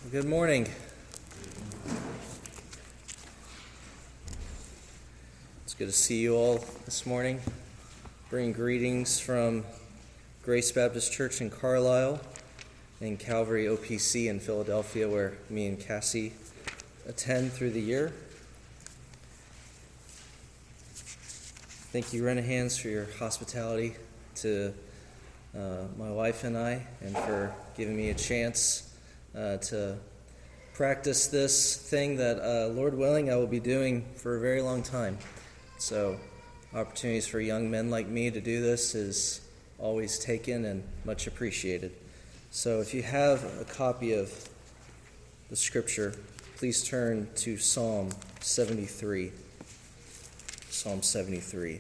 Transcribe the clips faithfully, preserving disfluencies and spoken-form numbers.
Good morning. It's good to see you all this morning. Bring greetings from Grace Baptist Church in Carlisle and Calvary O P C in Philadelphia, where me and Cassie attend through the year. Thank you, Renahans, for your hospitality to uh, my wife and I, and for giving me a chance Uh, to practice this thing that, uh, Lord willing, I will be doing for a very long time. So opportunities for young men like me to do this is always taken and much appreciated. So if you have a copy of the scripture, please turn to Psalm seventy-three. Psalm seventy-three.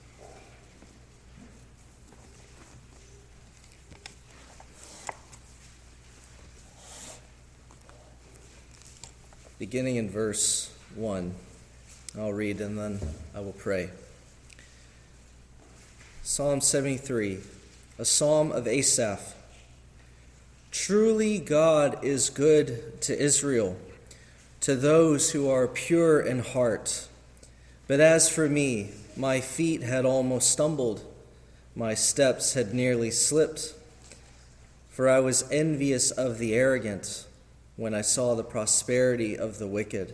Beginning in verse one, I'll read and then I will pray. Psalm seventy-three, a psalm of Asaph. Truly God is good to Israel, to those who are pure in heart. But as for me, my feet had almost stumbled, my steps had nearly slipped, for I was envious of the arrogant when I saw the prosperity of the wicked.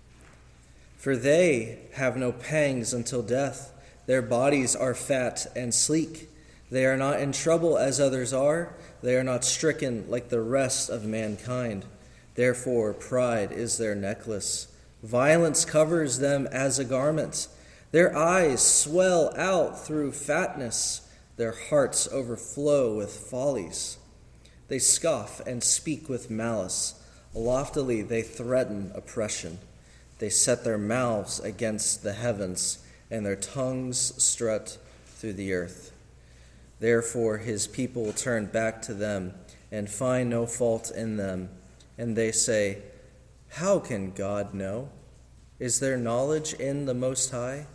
For they have no pangs until death. Their bodies are fat and sleek. They are not in trouble as others are. They are not stricken like the rest of mankind. Therefore, pride is their necklace. Violence covers them as a garment. Their eyes swell out through fatness. Their hearts overflow with follies. They scoff and speak with malice. Loftily they threaten oppression. They set their mouths against the heavens, and their tongues strut through the earth. Therefore his people turn back to them and find no fault in them. And they say, how can God know? Is there knowledge in the Most High?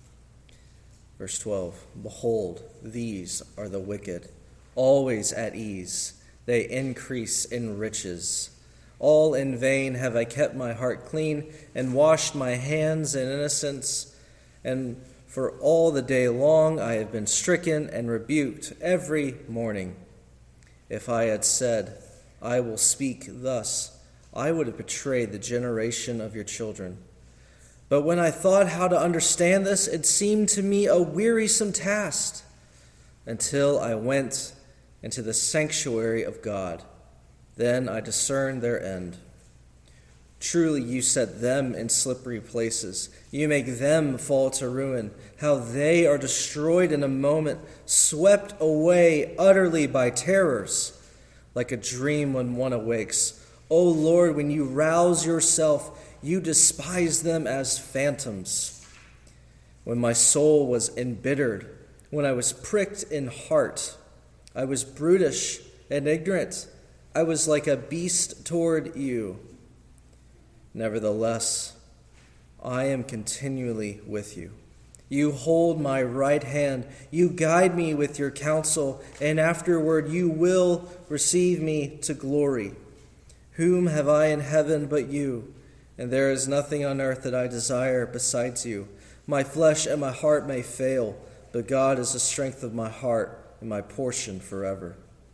Verse twelve, behold, these are the wicked, always at ease. They increase in riches. All in vain have I kept my heart clean and washed my hands in innocence. And for all the day long I have been stricken and rebuked every morning. If I had said, I will speak thus, I would have betrayed the generation of your children. But when I thought how to understand this, it seemed to me a wearisome task, until I went into the sanctuary of God. Then I discerned their end. Truly you set them in slippery places. You make them fall to ruin. How they are destroyed in a moment, swept away utterly by terrors, like a dream when one awakes. O Lord, when you rouse yourself, you despise them as phantoms. When my soul was embittered, when I was pricked in heart, I was brutish and ignorant. I was like a beast toward you. Nevertheless, I am continually with you. You hold my right hand. You guide me with your counsel, and afterward you will receive me to glory. Whom have I in heaven but you? And there is nothing on earth that I desire besides you. My flesh and my heart may fail, but God is the strength of my heart and my portion forever.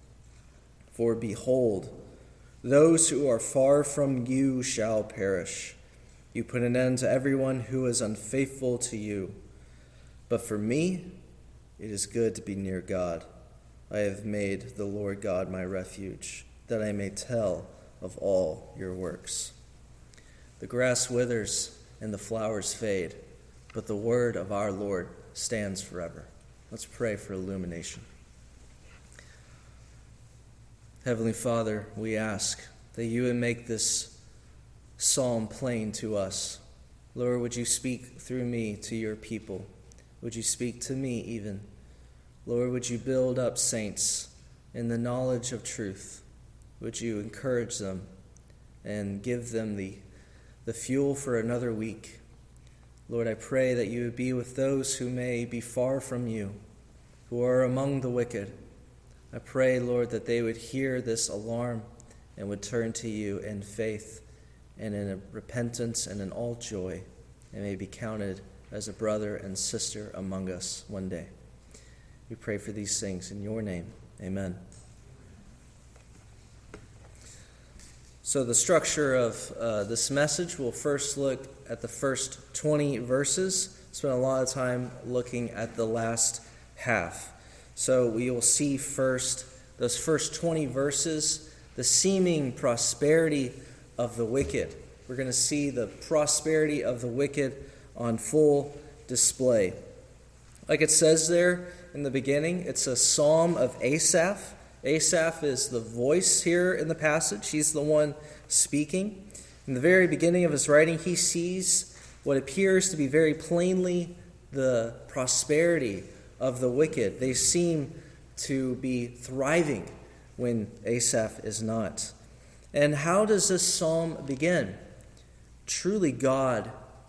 For behold, those who are far from you shall perish. You put an end to everyone who is unfaithful to you. But for me, it is good to be near God. I have made the Lord God my refuge, that I may tell of all your works. The grass withers and the flowers fade, but the word of our Lord stands forever. Let's pray for illumination. Heavenly Father, we ask that you would make this psalm plain to us. Lord, would you speak through me to your people? Would you speak to me even? Lord, would you build up saints in the knowledge of truth? Would you encourage them and give them the, the fuel for another week? Lord, I pray that you would be with those who may be far from you, who are among the wicked. I pray, Lord, that they would hear this alarm and would turn to you in faith and in repentance and in all joy, and may be counted as a brother and sister among us one day. We pray for these things in your name. Amen. So the structure of uh, this message, we'll first look at the first twenty verses. Spend a lot of time looking at the last half. So we will see first, those first twenty verses, the seeming prosperity of the wicked. We're going to see the prosperity of the wicked on full display. Like it says there in the beginning, it's a psalm of Asaph. Asaph is the voice here in the passage. He's the one speaking. In the very beginning of his writing, he sees what appears to be very plainly the prosperity of the wicked. They seem to be thriving when Asaph is not. And how does this psalm begin? Truly, God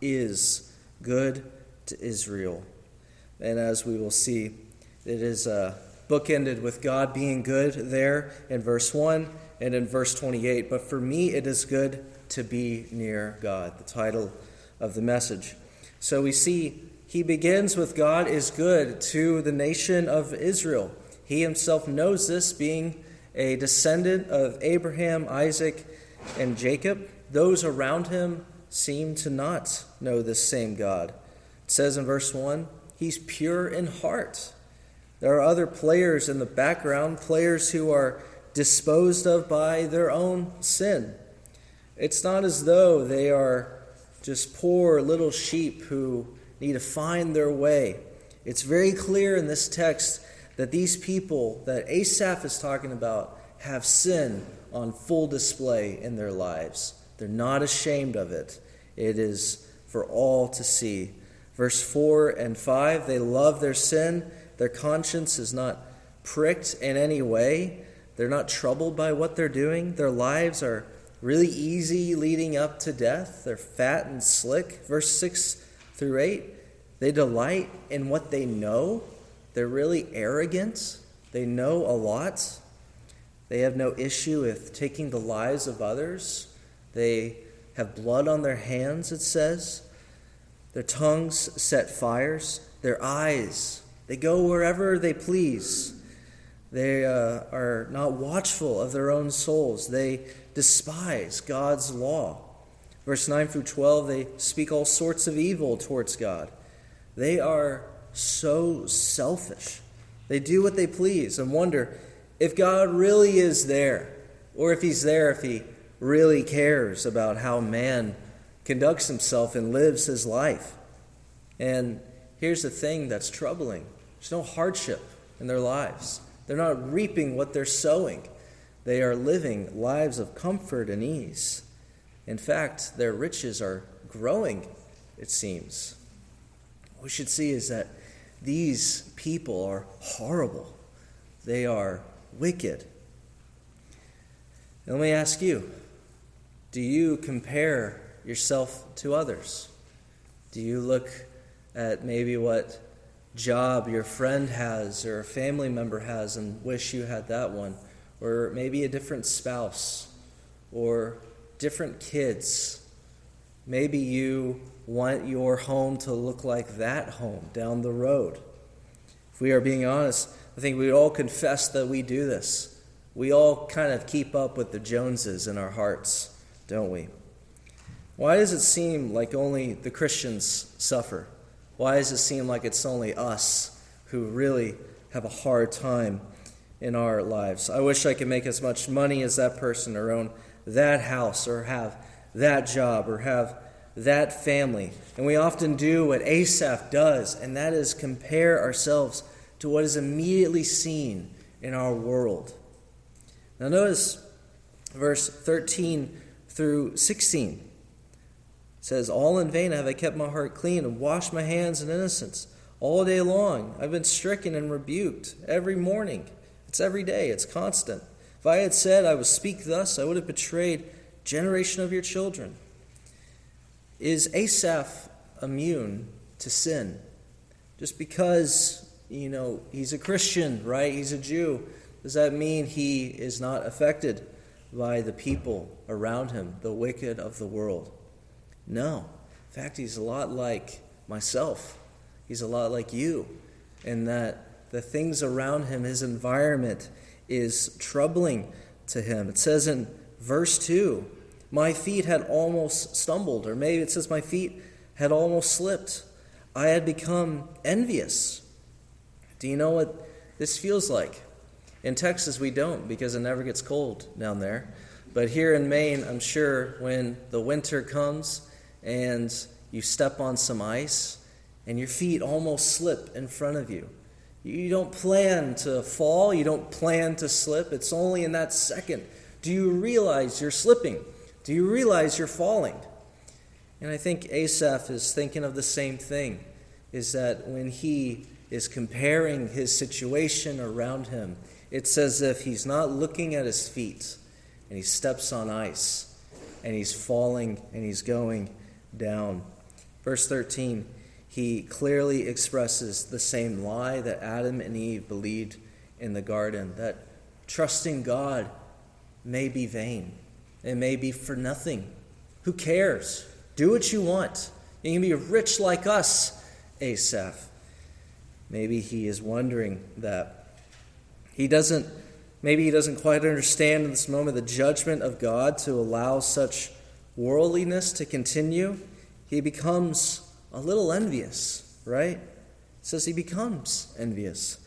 is good to Israel. And as we will see, it is uh, bookended with God being good there in verse one and in verse twenty-eight. But for me, it is good to be near God, the title of the message. So we see he begins with God is good to the nation of Israel. He himself knows this, being a descendant of Abraham, Isaac, and Jacob. Those around him seem to not know this same God. It says in verse one, he's pure in heart. There are other players in the background, players who are disposed of by their own sin. It's not as though they are just poor little sheep who need to find their way. It's very clear in this text that these people that Asaph is talking about have sin on full display in their lives. They're not ashamed of it. It is for all to see. Verse four and five, they love their sin. Their conscience is not pricked in any way. They're not troubled by what they're doing. Their lives are really easy leading up to death. They're fat and slick. Verse six through eight, they delight in what they know. They're really arrogant. They know a lot. They have no issue with taking the lives of others. They have blood on their hands, it says. Their tongues set fires. Their eyes, they go wherever they please. They uh, are not watchful of their own souls. They despise God's law. Verse nine through twelve, they speak all sorts of evil towards God. They are so selfish. They do what they please and wonder if God really is there, or if he's there, if he really cares about how man conducts himself and lives his life. And here's the thing that's troubling. There's no hardship in their lives. They're not reaping what they're sowing. They are living lives of comfort and ease. In fact, their riches are growing, it seems. What we should see is that these people are horrible. They are wicked. And let me ask you, do you compare yourself to others? Do you look at maybe what job your friend has or a family member has and wish you had that one? Or maybe a different spouse or different kids. Maybe you want your home to look like that home down the road. If we are being honest, I think we all confess that we do this. We all kind of keep up with the Joneses in our hearts, don't we? Why does it seem like only the Christians suffer? Why does it seem like it's only us who really have a hard time in our lives? I wish I could make as much money as that person, or own that house, or have that job, or have that family. And we often do what Asaph does, and that is compare ourselves to what is immediately seen in our world. Now notice verse thirteen through sixteen. It says, all in vain have I kept my heart clean and washed my hands in innocence. All day long I've been stricken and rebuked every morning. It's every day, it's constant. If I had said I would speak thus, I would have betrayed generation of your children. Is Asaph immune to sin? Just because, you know, he's a Christian, right? He's a Jew. Does that mean he is not affected by the people around him, the wicked of the world. No. In fact, he's a lot like myself. He's a lot like you, in that the things around him, his environment, is troubling to him. It says in verse two, my feet had almost stumbled, or maybe it says my feet had almost slipped. I had become envious. Do you know what this feels like? In Texas, we don't, because it never gets cold down there. But here in Maine, I'm sure when the winter comes and you step on some ice and your feet almost slip in front of you, you don't plan to fall, you don't plan to slip. It's only in that second. Do you realize you're slipping? Do you realize you're falling? And I think Asaph is thinking of the same thing, is that when he is comparing his situation around him, it's as if he's not looking at his feet and he steps on ice and he's falling and he's going down. Verse thirteen, he clearly expresses the same lie that Adam and Eve believed in the garden, that trusting God may be vain. It may be for nothing. Who cares? Do what you want. You can be rich like us, Asaph. Maybe he is wondering that. He doesn't, maybe he doesn't quite understand in this moment the judgment of God to allow such worldliness to continue. He becomes a little envious, right? It says he becomes envious.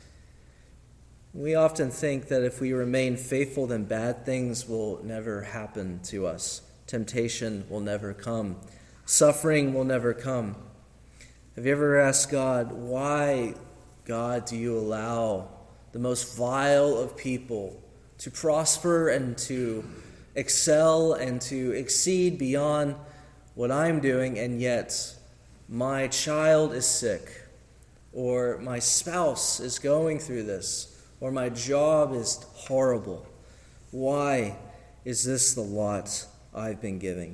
We often think that if we remain faithful, then bad things will never happen to us. Temptation will never come. Suffering will never come. Have you ever asked God, why, God, do you allow the most vile of people to prosper and to excel and to exceed beyond what I'm doing, and yet my child is sick, or my spouse is going through this, or my job is horrible? Why is this the lot I've been giving?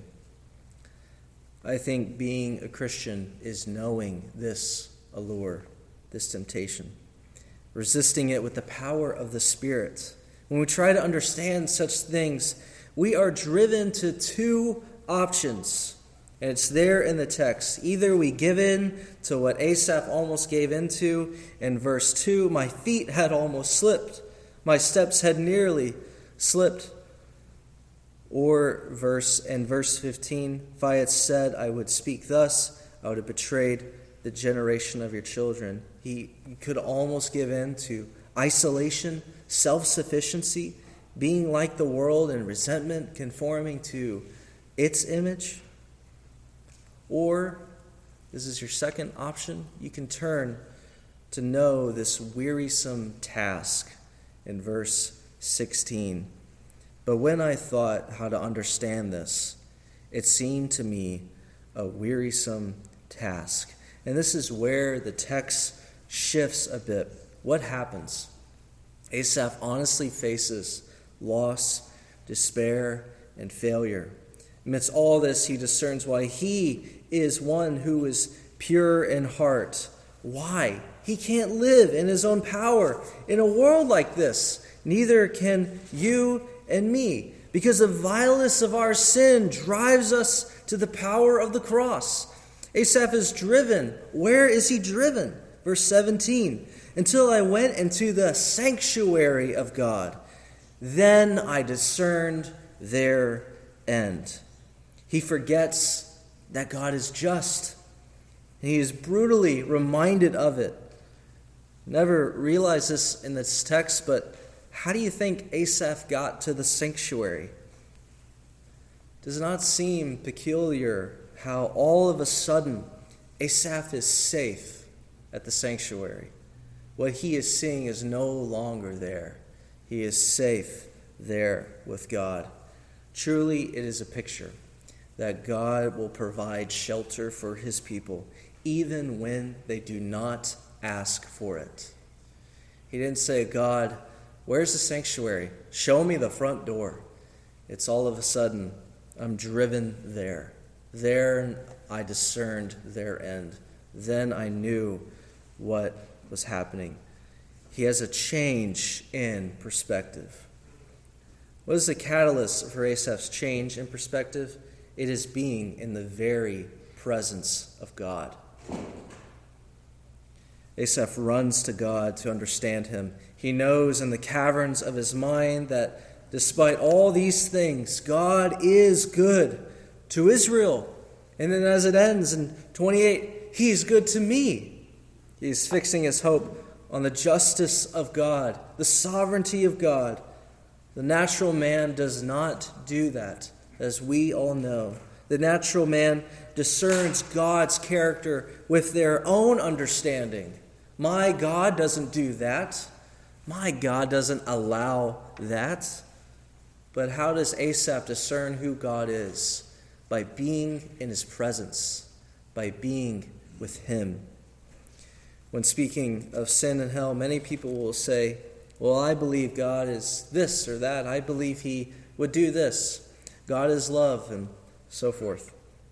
I think being a Christian is knowing this allure, this temptation, resisting it with the power of the Spirit. When we try to understand such things, we are driven to two options. And it's there in the text. Either we give in to what Asaph almost gave into in verse two. My feet had almost slipped. My steps had nearly slipped. Or verse in verse fifteen, if I had said I would speak thus, I would have betrayed the generation of your children. He could almost give in to isolation, self-sufficiency, being like the world, and resentment, conforming to its image. Or, this is your second option, you can turn to know this wearisome task in verse sixteen. But when I thought how to understand this, it seemed to me a wearisome task. And this is where the text shifts a bit. What happens? Asaph honestly faces loss, despair, and failure. Amidst all this, he discerns why he is one who is pure in heart. Why? He can't live in his own power in a world like this. Neither can you and me, because the vileness of our sin drives us to the power of the cross. Asaph is driven. Where is he driven? Verse seventeen, until I went into the sanctuary of God, then I discerned their end. He forgets that God is just, and he is brutally reminded of it. Never realized this in this text, but how do you think Asaph got to the sanctuary? Does it not seem peculiar how all of a sudden Asaph is safe at the sanctuary? What he is seeing is no longer there. He is safe there with God. Truly, it is a picture that God will provide shelter for his people, even when they do not ask for it. He didn't say, God, where's the sanctuary? Show me the front door. It's all of a sudden, I'm driven there. There I discerned their end. Then I knew what was happening. He has a change in perspective. What is the catalyst for Asaph's change in perspective? It is being in the very presence of God. Asaph runs to God to understand him. He knows in the caverns of his mind that despite all these things, God is good to Israel. And then as it ends in twenty-eight, he is good to me. He is fixing his hope on the justice of God, the sovereignty of God. The natural man does not do that, as we all know. The natural man discerns God's character with their own understanding. My God doesn't do that. My God doesn't allow that. But how does Asaph discern who God is? By being in his presence, by being with him. When speaking of sin and hell, many people will say, well, I believe God is this or that. I believe he would do this. God is love, and so forth.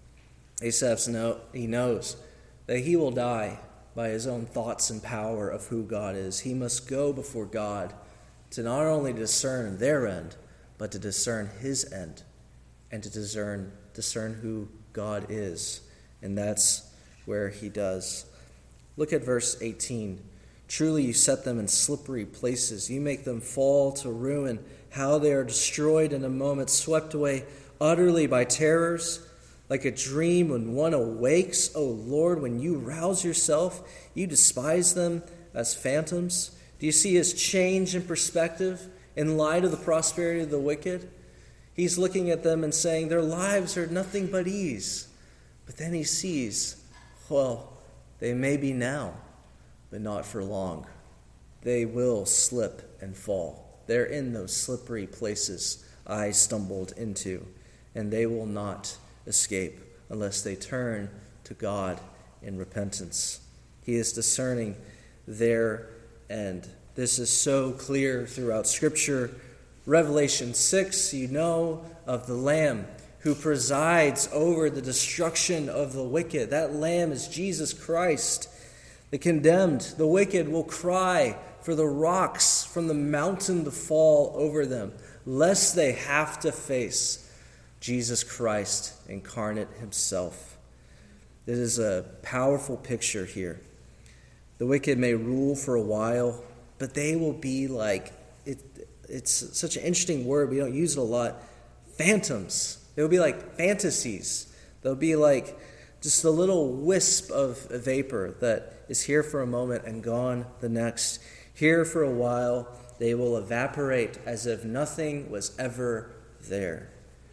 Asaph know, he knows that he will die by his own thoughts and power of who God is. He must go before God to not only discern their end, but to discern his end and to discern, discern who God is. And that's where he does. Look at verse eighteen. Truly you set them in slippery places. You make them fall to ruin. How they are destroyed in a moment, swept away utterly by terrors. Like a dream when one awakes, O Lord, when you rouse yourself, you despise them as phantoms. Do you see his change in perspective in light of the prosperity of the wicked? He's looking at them and saying their lives are nothing but ease. But then he sees, well, they may be now, but not for long. They will slip and fall. They're in those slippery places I stumbled into, and they will not escape unless they turn to God in repentance. He is discerning their end. This is so clear throughout Scripture. Revelation six, you know of the Lamb who presides over the destruction of the wicked. That Lamb is Jesus Christ. The condemned, the wicked, will cry for the rocks from the mountain to fall over them, lest they have to face Jesus Christ incarnate himself. This is a powerful picture here. The wicked may rule for a while, but they will be like, it, it's such an interesting word, we don't use it a lot, phantoms. They will be like fantasies. They'll be like just a little wisp of vapor that is here for a moment and gone the next. Here for a while, they will evaporate as if nothing was ever there.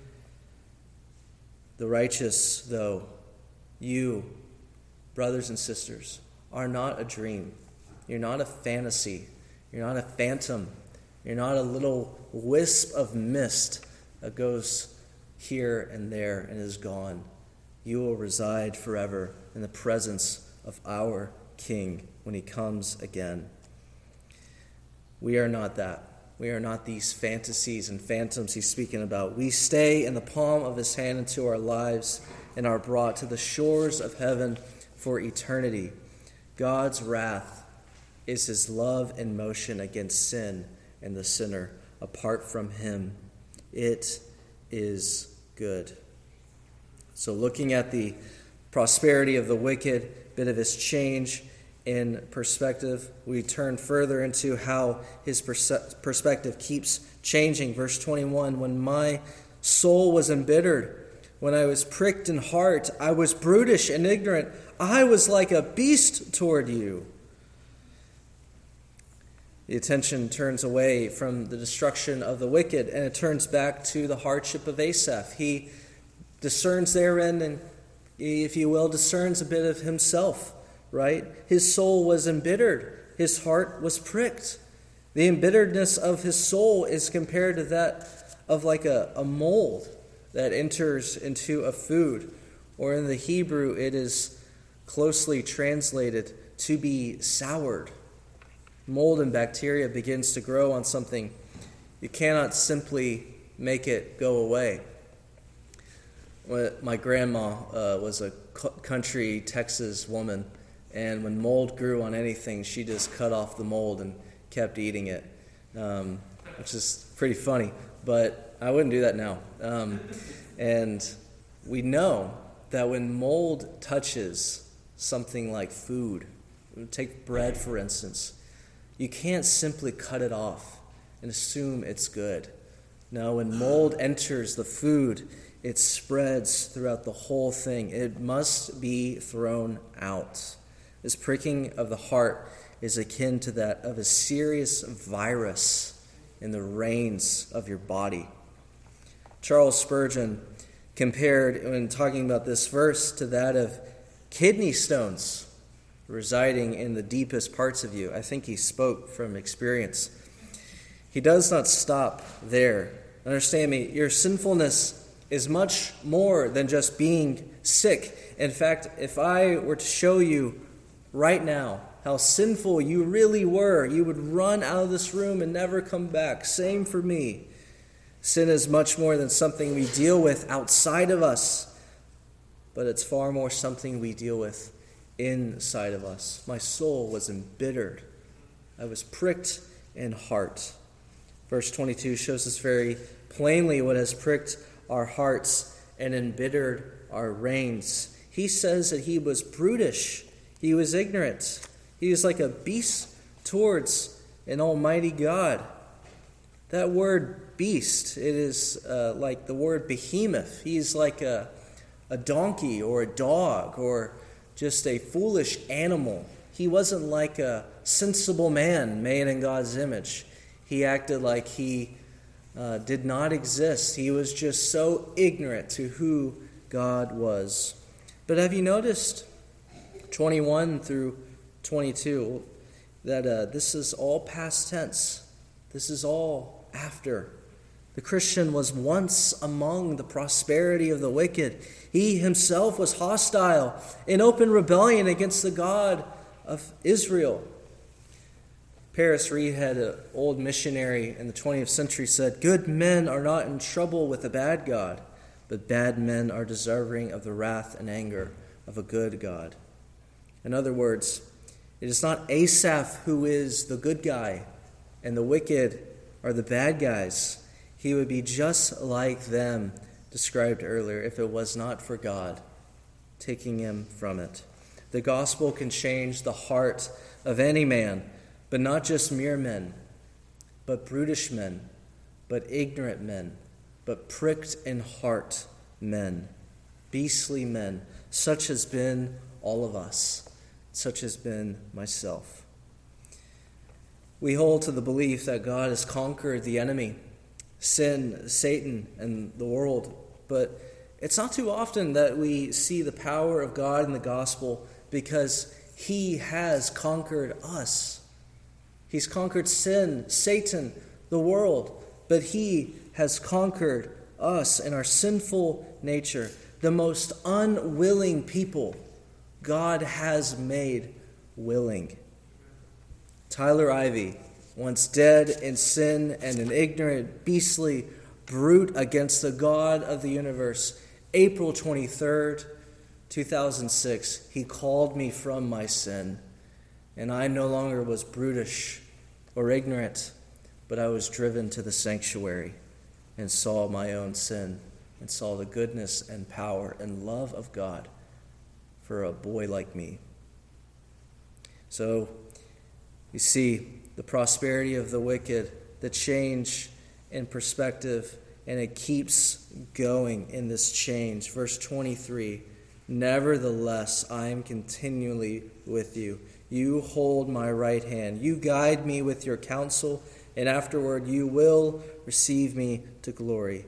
The righteous, though, you, brothers and sisters, are not a dream. You're not a fantasy. You're not a phantom. You're not a little wisp of mist that goes here and there and is gone. You will reside forever in the presence of our King when he comes again. We are not that. We are not these fantasies and phantoms he's speaking about. We stay in the palm of his hand into our lives and are brought to the shores of heaven for eternity. God's wrath is his love in motion against sin and the sinner. Apart from him, it is good. So looking at the prosperity of the wicked, bit of his change in perspective, we turn further into how his perse- perspective keeps changing. Verse twenty-one, when my soul was embittered, when I was pricked in heart, I was brutish and ignorant. I was like a beast toward you. The attention turns away from the destruction of the wicked, and it turns back to the hardship of Asaph. He discerns therein, and if you will, discerns a bit of himself, right? His soul was embittered. His heart was pricked. The embitteredness of his soul is compared to that of like a, a mold that enters into a food. Or in the Hebrew, it is closely translated to be soured. Mold and bacteria begins to grow on something. You cannot simply make it go away. My grandma uh, was a country Texas woman, and when mold grew on anything, she just cut off the mold and kept eating it, um, which is pretty funny. but I wouldn't do that now. Um, and we know that when mold touches something like food, take bread for instance, you can't simply cut it off and assume it's good. No, when mold enters the food, it spreads throughout the whole thing. It must be thrown out. This pricking of the heart is akin to that of a serious virus in the reins of your body. Charles Spurgeon compared, when talking about this verse, to that of kidney stones residing in the deepest parts of you. I think he spoke from experience. He does not stop there. Understand me, your sinfulness is much more than just being sick. In fact, if I were to show you right now how sinful you really were, you would run out of this room and never come back. Same for me. Sin is much more than something we deal with outside of us, but it's far more something we deal with inside of us. My soul was embittered. I was pricked in heart. Verse twenty-two shows us very plainly what has pricked our hearts and embittered our reins. He says that he was brutish. He was ignorant. He was like a beast towards an almighty God. That word beast, it is uh, like the word behemoth. He's like a, a donkey or a dog or just a foolish animal. He wasn't like a sensible man made in God's image. He acted like he uh, did not exist. He was just so ignorant to who God was. But have you noticed twenty-one through twenty-two that uh, this is all past tense? This is all after. The Christian was once among the prosperity of the wicked. He himself was hostile in open rebellion against the God of Israel. Paris Reed, an old missionary in the twentieth century, said, "Good men are not in trouble with a bad God, but bad men are deserving of the wrath and anger of a good God." In other words, it is not Asaph who is the good guy and the wicked are the bad guys. He would be just like them, described earlier, if it was not for God taking him from it. The gospel can change the heart of any man, but not just mere men, but brutish men, but ignorant men, but pricked in heart men, beastly men. Such has been all of us. Such has been myself. We hold to the belief that God has conquered the enemy, sin, Satan, and the world. But it's not too often that we see the power of God in the gospel because he has conquered us. He's conquered sin, Satan, the world, but he has conquered us and our sinful nature. The most unwilling people God has made willing. Tyler Ivy, once dead in sin and an ignorant, beastly brute against the God of the universe, April twenty-third, two thousand six, he called me from my sin, and I no longer was brutish or ignorant, but I was driven to the sanctuary and saw my own sin and saw the goodness and power and love of God for a boy like me. So, you see the prosperity of the wicked, the change in perspective, and it keeps going in this change. Verse twenty-three, "Nevertheless, I am continually with you. You hold my right hand. You guide me with your counsel, and afterward you will receive me to glory."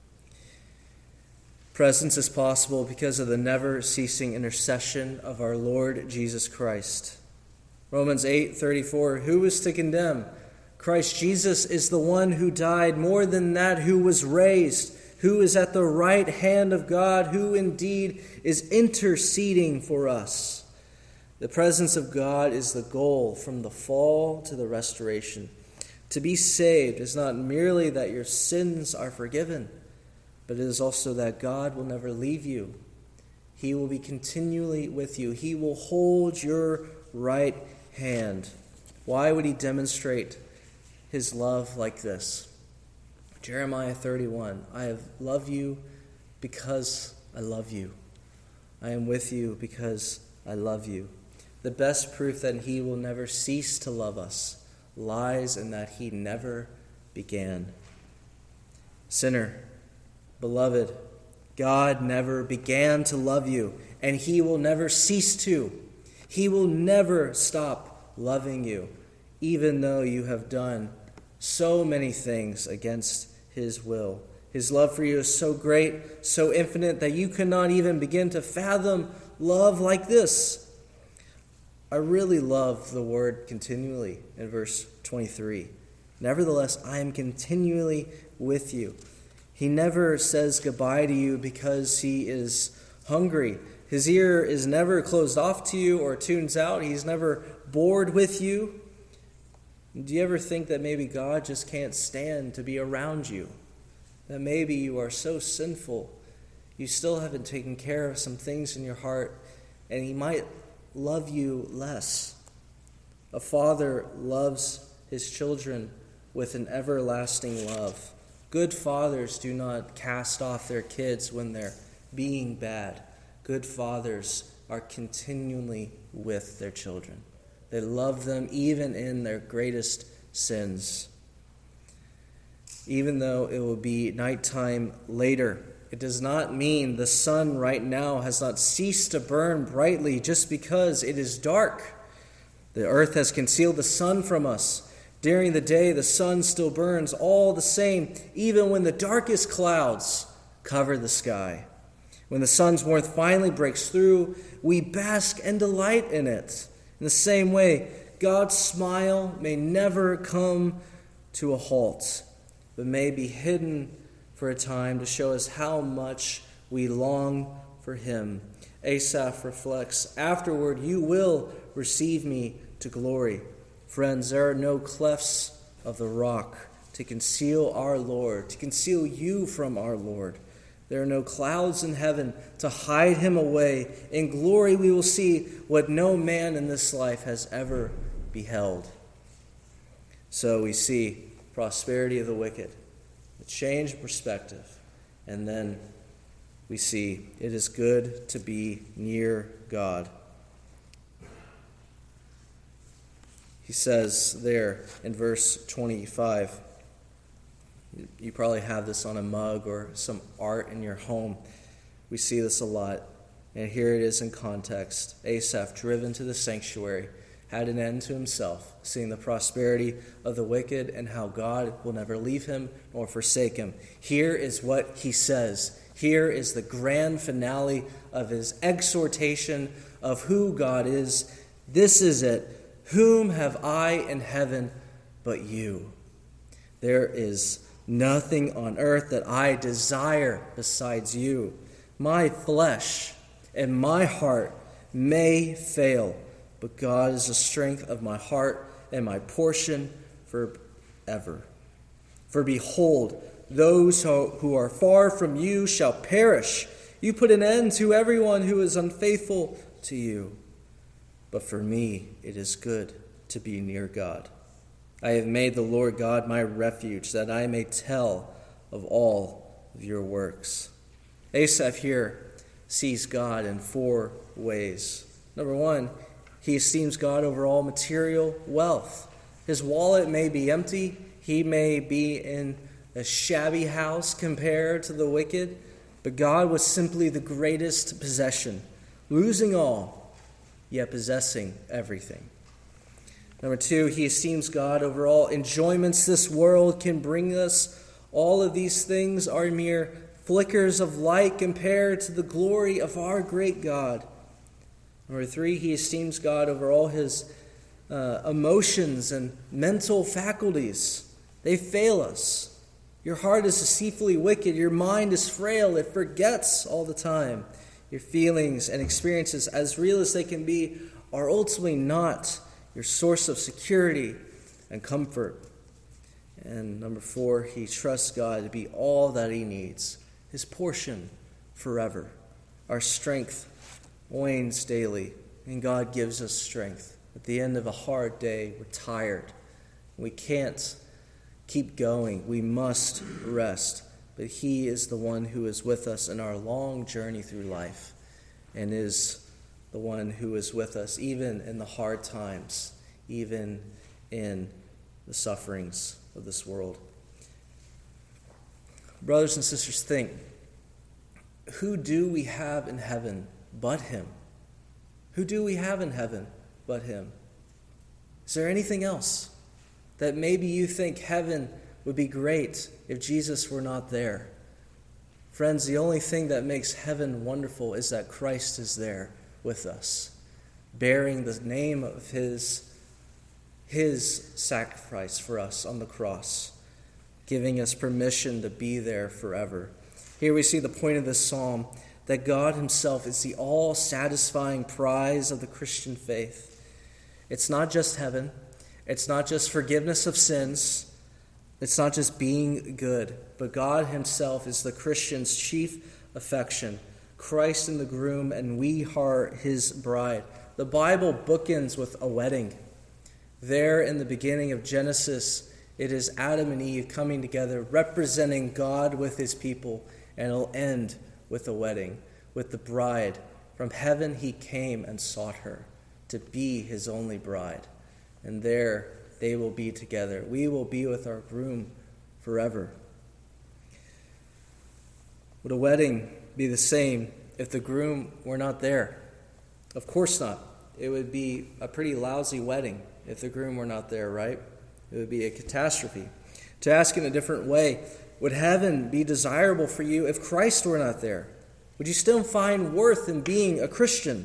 Presence is possible because of the never-ceasing intercession of our Lord Jesus Christ. Romans eight thirty-four, "Who is to condemn? Christ Jesus is the one who died, more than that, who was raised, who is at the right hand of God, who indeed is interceding for us." The presence of God is the goal from the fall to the restoration. To be saved is not merely that your sins are forgiven, but it is also that God will never leave you. He will be continually with you. He will hold your right hand. Why would he demonstrate his love like this? Jeremiah thirty-one, I have loved you because I love you. I am with you because I love you. The best proof that he will never cease to love us lies in that he never began. Sinner, beloved, God never began to love you, and he will never cease to. He will never stop loving you, even though you have done so many things against his will. His love for you is so great, so infinite, that you cannot even begin to fathom love like this. I really love the word continually in verse twenty-three. Nevertheless, I am continually with you. He never says goodbye to you because he is hungry. His ear is never closed off to you or tunes out. He's never bored with you. Do you ever think that maybe God just can't stand to be around you? That maybe you are so sinful, you still haven't taken care of some things in your heart, and he might love you less. A father loves his children with an everlasting love. Good fathers do not cast off their kids when they're being bad. Good fathers are continually with their children. They love them even in their greatest sins. Even though it will be nighttime later, it does not mean the sun right now has not ceased to burn brightly just because it is dark. The earth has concealed the sun from us. During the day, the sun still burns all the same, even when the darkest clouds cover the sky. When the sun's warmth finally breaks through, we bask and delight in it. In the same way, God's smile may never come to a halt, but may be hidden for a time to show us how much we long for him. Asaph reflects, afterward you will receive me to glory. Friends, there are no clefts of the rock to conceal our Lord, to conceal you from our Lord. There are no clouds in heaven to hide him away. In glory we will see what no man in this life has ever beheld. So we see prosperity of the wicked, a change of perspective, and then we see it is good to be near God. He says there in verse twenty-five, you probably have this on a mug or some art in your home. We see this a lot. And here it is in context. Asaph, driven to the sanctuary, had an end to himself, seeing the prosperity of the wicked and how God will never leave him nor forsake him. Here is what he says. Here is the grand finale of his exhortation of who God is. This is it. Whom have I in heaven but you? There is nothing on earth that I desire besides you. My flesh and my heart may fail, but God is the strength of my heart and my portion forever. For behold, those who are far from you shall perish. You put an end to everyone who is unfaithful to you. But for me, it is good to be near God. I have made the Lord God my refuge, that I may tell of all of your works. Asaph here sees God in four ways. Number one, he esteems God over all material wealth. His wallet may be empty. He may be in a shabby house compared to the wicked, but God was simply the greatest possession, losing all, yet possessing everything. Number two, he esteems God over all enjoyments this world can bring us. All of these things are mere flickers of light compared to the glory of our great God. Number three, he esteems God over all his uh, emotions and mental faculties. They fail us. Your heart is deceitfully wicked. Your mind is frail. It forgets all the time. Your feelings and experiences, as real as they can be, are ultimately not your source of security and comfort. And number four, he trusts God to be all that he needs, his portion forever. Our strength wanes daily, and God gives us strength. At the end of a hard day, we're tired. We can't keep going. We must rest. But he is the one who is with us in our long journey through life and is the one who is with us even in the hard times, even in the sufferings of this world. Brothers and sisters, think, who do we have in heaven but him? Who do we have in heaven but him? Is there anything else that maybe you think heaven would be great if Jesus were not there? Friends, the only thing that makes heaven wonderful is that Christ is there with us, bearing the name of his, his sacrifice for us on the cross, giving us permission to be there forever. Here we see the point of this psalm, that God himself is the all-satisfying prize of the Christian faith. It's not just heaven. It's not just forgiveness of sins. It's not just being good. But God himself is the Christian's chief affection. Christ and the groom, and we are his bride. The Bible bookends with a wedding. There in the beginning of Genesis, it is Adam and Eve coming together, representing God with his people, and it'll end with a wedding, with the bride. From heaven he came and sought her to be his only bride. And there they will be together. We will be with our groom forever. Would a wedding be the same if the groom were not there? Of course not. It would be a pretty lousy wedding if the groom were not there, right? It would be a catastrophe. To ask in a different way, would heaven be desirable for you if Christ were not there? Would you still find worth in being a Christian?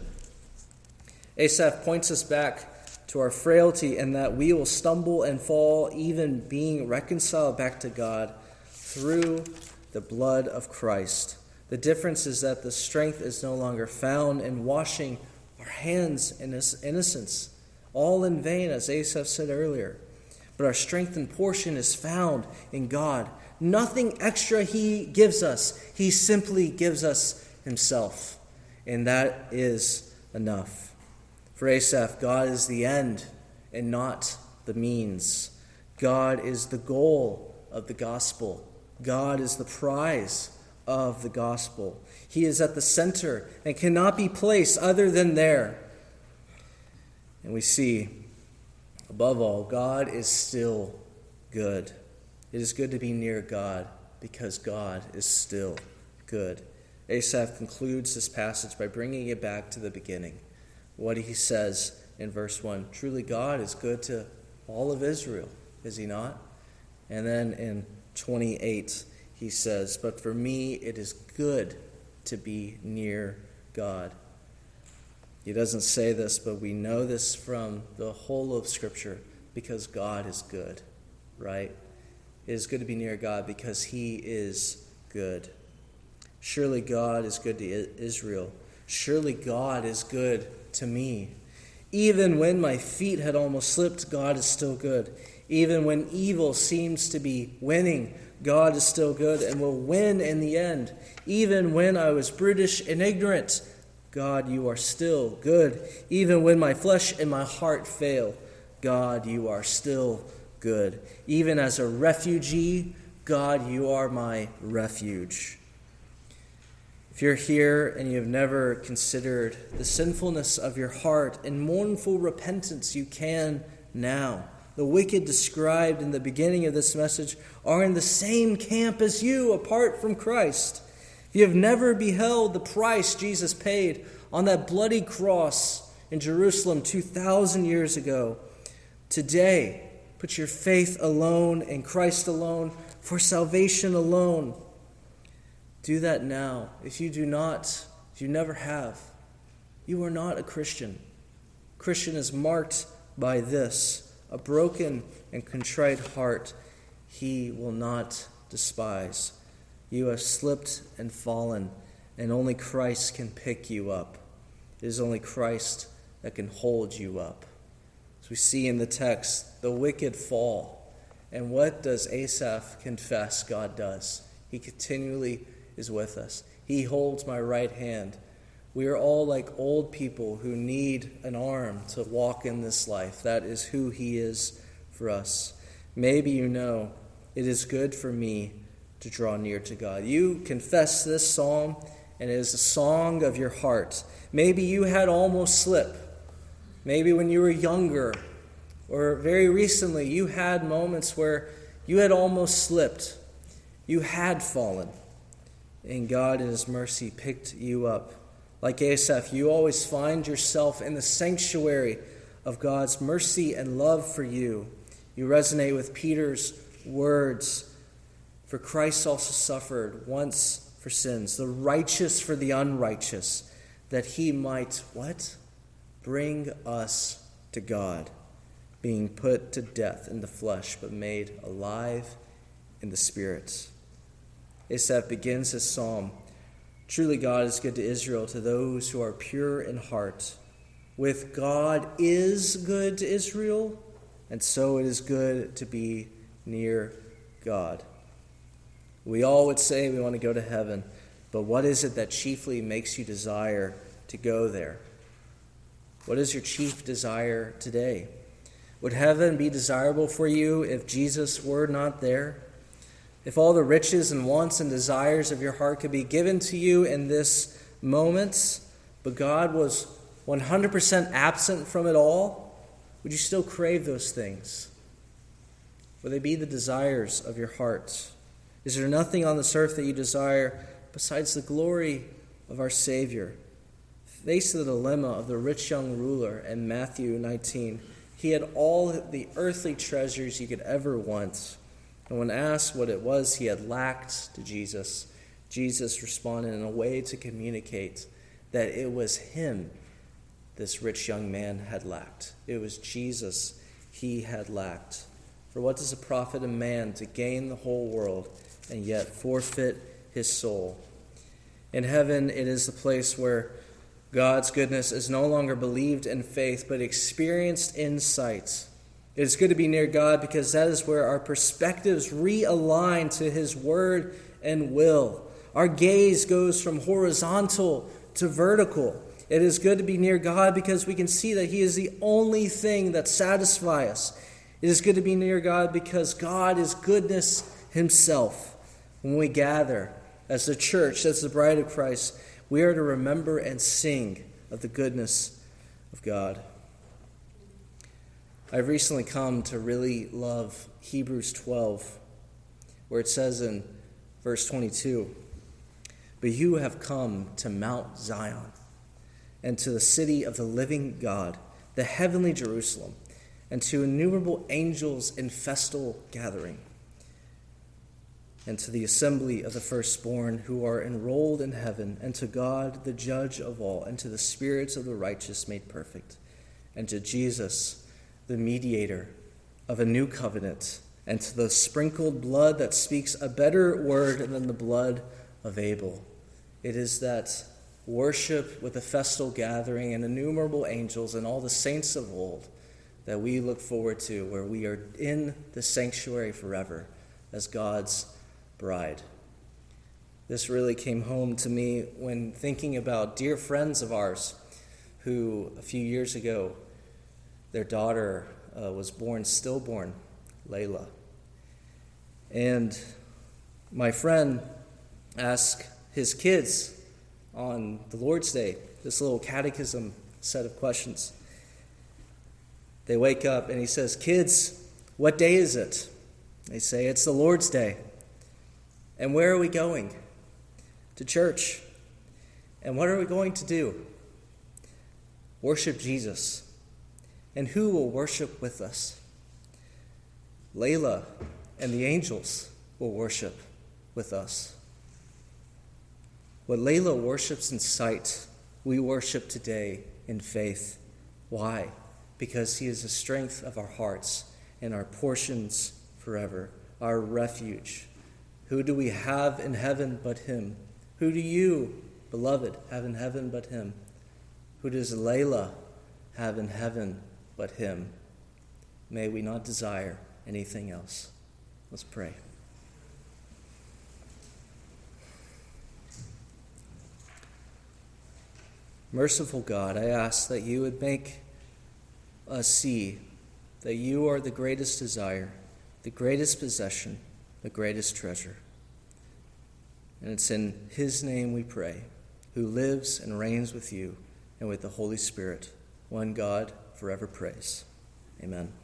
Asaph points us back to our frailty and that we will stumble and fall even being reconciled back to God through the blood of Christ. The difference is that the strength is no longer found in washing our hands in innocence, all in vain, as Asaph said earlier. But our strength and portion is found in God. Nothing extra he gives us. He simply gives us himself. And that is enough. For Asaph, God is the end and not the means. God is the goal of the gospel. God is the prize of the gospel. He is at the center and cannot be placed other than there. And we see, above all, God is still good. It is good to be near God because God is still good. Asaph concludes this passage by bringing it back to the beginning. What he says in verse one, truly God is good to all of Israel, is he not? And then in twenty-eight, he says, but for me it is good to be near God. He doesn't say this, but we know this from the whole of Scripture because God is good, right? It is good to be near God because he is good. Surely God is good to Israel. Surely God is good to me. Even when my feet had almost slipped, God is still good. Even when evil seems to be winning, God is still good and will win in the end. Even when I was brutish and ignorant, God, you are still good. Even when my flesh and my heart fail, God, you are still good. Even as a refugee, God, you are my refuge. If you're here and you have never considered the sinfulness of your heart in mournful repentance, you can now. The wicked described in the beginning of this message are in the same camp as you apart from Christ. If you have never beheld the price Jesus paid on that bloody cross in Jerusalem two thousand years ago, today put your faith alone in Christ alone for salvation alone. Do that now. If you do not, if you never have, you are not a Christian. Christian is marked by this, a broken and contrite heart he will not despise. You have slipped and fallen, and only Christ can pick you up. It is only Christ that can hold you up. As we see in the text, the wicked fall. And what does Asaph confess God does? He continually is with us. He holds my right hand. We are all like old people who need an arm to walk in this life. That is who he is for us. Maybe you know it is good for me to draw near to God. You confess this psalm, and it is a song of your heart. Maybe you had almost slipped. Maybe when you were younger, or very recently, you had moments where you had almost slipped. You had fallen. And God in His mercy picked you up. Like Asaph, you always find yourself in the sanctuary of God's mercy and love for you. You resonate with Peter's words. For Christ also suffered once for sins, the righteous for the unrighteous, that He might, what? Bring us to God, being put to death in the flesh, but made alive in the Spirit. Asaph begins his psalm. Truly God is good to Israel, to those who are pure in heart. With God is good to Israel, and so it is good to be near God. We all would say we want to go to heaven, but what is it that chiefly makes you desire to go there? What is your chief desire today? Would heaven be desirable for you if Jesus were not there? If all the riches and wants and desires of your heart could be given to you in this moment, but God was one hundred percent absent from it all, would you still crave those things? Will they be the desires of your heart? Is there nothing on this earth that you desire besides the glory of our Savior? Face the dilemma of the rich young ruler in Matthew nineteen. He had all the earthly treasures he could ever want. And when asked what it was he had lacked to Jesus, Jesus responded in a way to communicate that it was him this rich young man had lacked. It was Jesus he had lacked. For what does it profit a man to gain the whole world and yet forfeit his soul? In heaven, it is the place where God's goodness is no longer believed in faith, but experienced in sight. It is good to be near God because that is where our perspectives realign to His word and will. Our gaze goes from horizontal to vertical. It is good to be near God because we can see that He is the only thing that satisfies us. It is good to be near God because God is goodness Himself. When we gather as the church, as the bride of Christ, we are to remember and sing of the goodness of God. I've recently come to really love Hebrews twelve, where it says in verse twenty-two, "But you have come to Mount Zion, and to the city of the living God, the heavenly Jerusalem, and to innumerable angels in festal gathering, and to the assembly of the firstborn who are enrolled in heaven, and to God, the judge of all, and to the spirits of the righteous made perfect, and to Jesus, the mediator of a new covenant, and to the sprinkled blood that speaks a better word than the blood of Abel." It is that worship with a festal gathering and innumerable angels and all the saints of old that we look forward to, where we are in the sanctuary forever as God's bride. This really came home to me when thinking about dear friends of ours who a few years ago, their daughter uh, was born stillborn, Layla. And my friend asked his kids on the Lord's Day this little catechism set of questions. They wake up and he says, "Kids, what day is it?" They say, "It's the Lord's Day." "And where are we going?" "To church." "And what are we going to do?" "Worship Jesus." "And who will worship with us?" "Layla and the angels will worship with us." What Layla worships in sight, we worship today in faith. Why? Because He is the strength of our hearts and our portions forever, our refuge. Who do we have in heaven but Him? Who do you, beloved, have in heaven but Him? Who does Layla have in heaven but Him? May we not desire anything else. Let's pray. Merciful God, I ask that you would make us see that you are the greatest desire, the greatest possession, the greatest treasure. And it's in his name we pray, who lives and reigns with you and with the Holy Spirit, one God, forever praise. Amen.